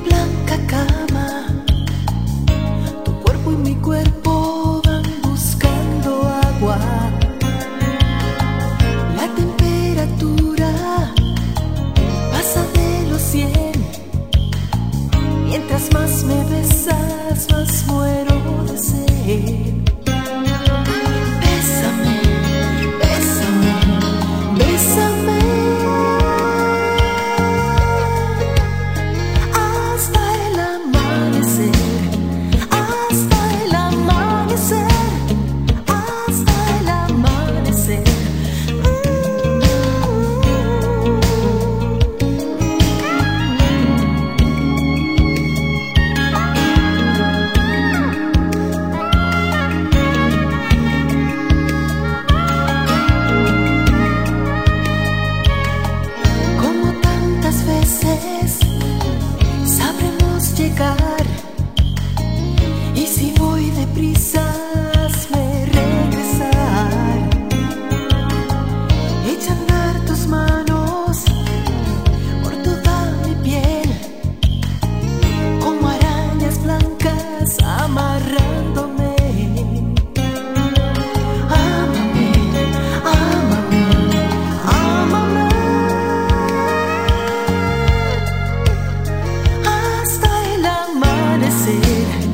blanca cama, tu cuerpo y mi cuerpo van buscando agua. La temperatura pasa de los 100. Mientras más me besas, más muero de sed. Bésame, bésame, bésame hasta el amanecer, hasta el amanecer, hasta el amanecer. Como tantas veces sabremos llegar, y si voy deprisa, hazme regresar. Echa a andar tus manos por toda mi piel, como arañas blancas amarrándome. Ámame, ámame, ámame hasta el amanecer.